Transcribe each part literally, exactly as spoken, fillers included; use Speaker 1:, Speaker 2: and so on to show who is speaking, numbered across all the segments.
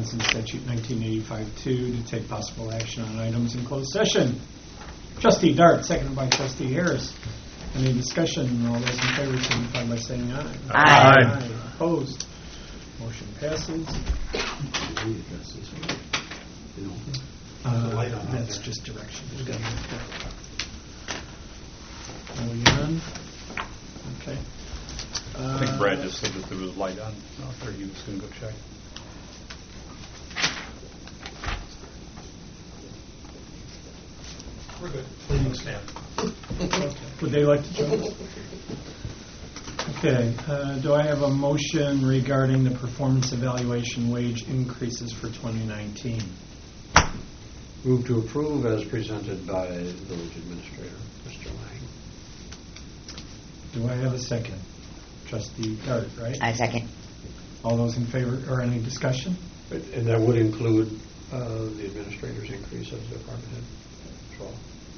Speaker 1: Wisconsin Statute nineteen eighty-five two to take possible action on items in closed session. Trustee Dart, seconded by Trustee Harris. Any discussion? All those in favor signify by saying aye.
Speaker 2: Aye.
Speaker 1: Aye. Opposed? Motion passes. Uh, that's just direction. Are we on? Okay.
Speaker 2: I think Brad just said that there was a light on out there. He was going to go check.
Speaker 3: We're good. Please stand.
Speaker 1: Okay. Would they like to join us? Okay. Uh, do I have a motion regarding the performance evaluation wage increases for twenty nineteen?
Speaker 4: Move to approve as presented by Village Administrator, Mister Lang.
Speaker 1: Do I have a second? Trustee Dart, right?
Speaker 5: I second.
Speaker 1: All those in favor, or any discussion?
Speaker 4: And that would include uh, the Administrator's increase as department head as well.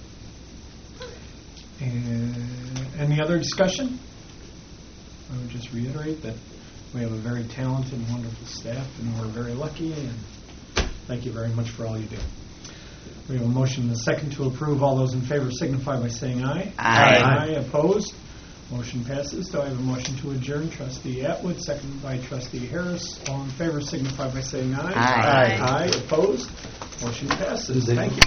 Speaker 1: And any other discussion? I would just reiterate that we have a very talented and wonderful staff, and we're very lucky, and thank you very much for all you do. We have a motion and a second to approve. All those in favor signify by saying aye.
Speaker 5: Aye.
Speaker 1: Aye. Opposed? Motion passes. Do I have a motion to adjourn? Trustee Atwood, seconded by Trustee Harris. All in favor signify by saying aye.
Speaker 5: Aye.
Speaker 1: Aye. Opposed? Motion passes. Thank you.